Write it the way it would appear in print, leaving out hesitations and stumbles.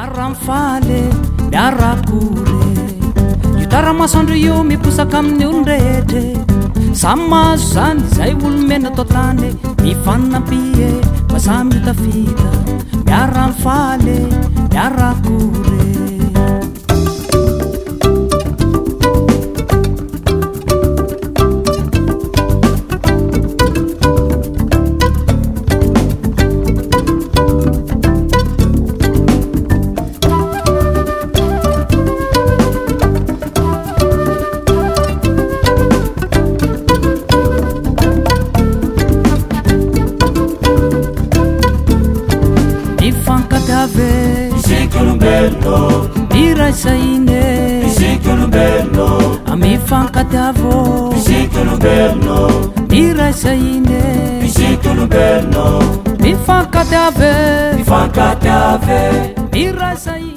miara-mifaly miara-kore io taramasoandro io miposaka amin'ny olon-drehetre samy mahazo zany zay olomena atao tany mifanampie fa samy tafita miara-mifaly miara-kore Bello, irasaine piccolo bello, amifankatiavo piccolo bello, irasaine piccolo bello, mifankatiave mi fa cattive. irasaine